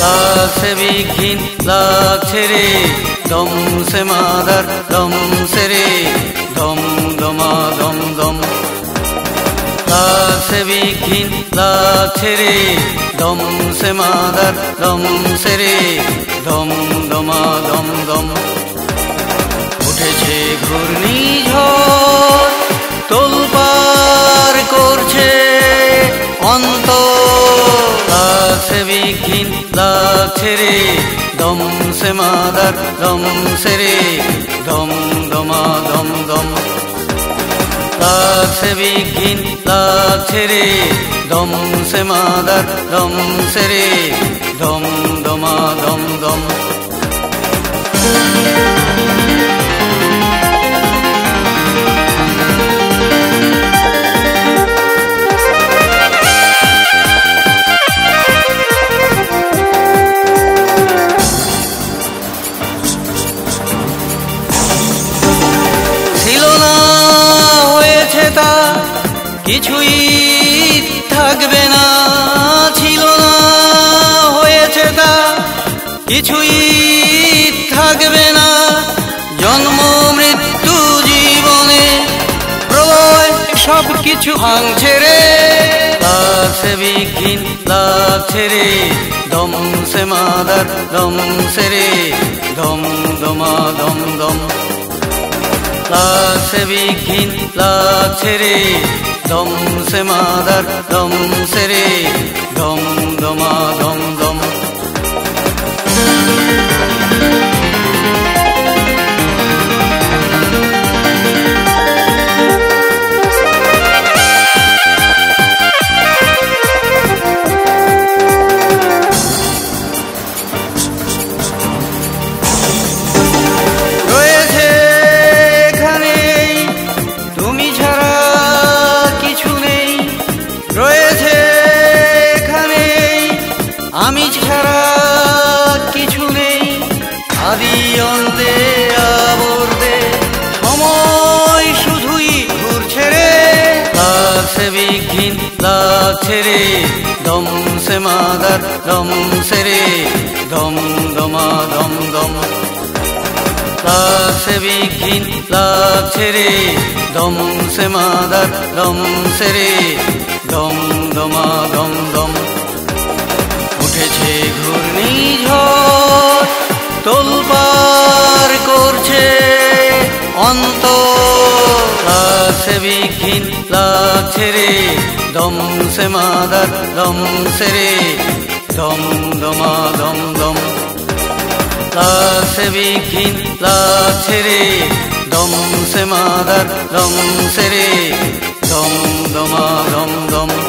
লাগছে বিঘিন লাগছে রে দম সে মাদার দম সে রে দম দমা দম দম লাগছে বিঘিন লাগছে রে দম সে মাদার দম সে রে দম দমা দম দম উঠেছে ঘূর্ণিঝড় তোলপাড় করছে অন্তর লাগছে বিঘিন লাগছে রে দম সে মাদার দম সে রে দম দমা দম দম লাগছে বিঘিন লাগছে রে দম সে মাদার দম সে রে দম দমা দম দম কিছুই থাকবে না ছিল না হয়েছে তা কিছুই থাকবে না জন্ম মৃত্যু জীবনে প্রলয় সব কিছু ভাঙছে রে লাগছে বিঘিন লাগছে রে দম সে মাদার দম সে রে দম দমা দম দম লাগছে বিঘিন লাগছে রে দম সে মাদার দম সে রে দম দমা দম দম আমি ছাড়া কিছু নেই আদি অন্তে আবর্তে সময় শুধুই ঘুরছে রে লাগছে বিঘিন লাগছে রে দম সে মাদার দম সে রে দম দমা দম দম লাগছে বিঘিন লাগছে রে দম সে মাদার দম সে রে দম দমা দম দম উঠেছে ঘূর্ণিঝড় তোলপাড় করছে অন্তর লাগছে বিঘিন লাগছে রে দম সে মাদার দম সে রে দম দমা দম দম লাগছে বিঘিন লাগছে রে দম সে মাদার দম সে রে দম দমা দম দম